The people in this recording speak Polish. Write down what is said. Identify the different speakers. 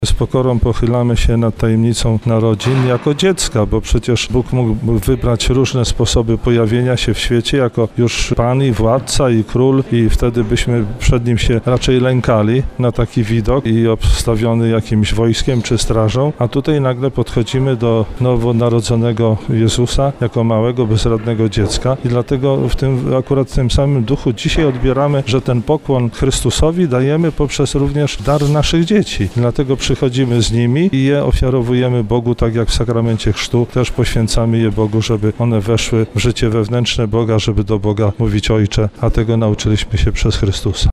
Speaker 1: Z pokorą pochylamy się nad tajemnicą narodzin jako dziecka, bo przecież Bóg mógł wybrać różne sposoby pojawienia się w świecie jako już Pan i Władca i Król i wtedy byśmy przed Nim się raczej lękali na taki widok i obstawiony jakimś wojskiem czy strażą, a tutaj nagle podchodzimy do nowonarodzonego Jezusa jako małego, bezradnego dziecka i dlatego akurat w tym samym duchu dzisiaj odbieramy, że ten pokłon Chrystusowi dajemy poprzez również dar naszych dzieci. Dlatego przychodzimy z nimi i je ofiarowujemy Bogu, tak jak w sakramencie chrztu, też poświęcamy je Bogu, żeby one weszły w życie wewnętrzne Boga, żeby do Boga mówić Ojcze, a tego nauczyliśmy się przez Chrystusa.